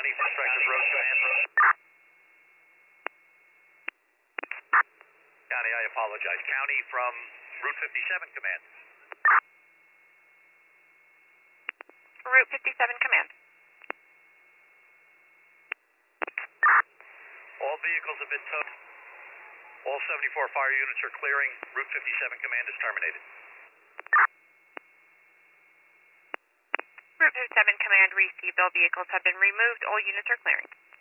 County, prospective road command. County, I apologize. County from Route 57 command. Route 57 command. All vehicles have been towed. All 74 fire units are clearing. Route 57 command is terminated. Route 57 command received. All vehicles have been removed. All units are clearing.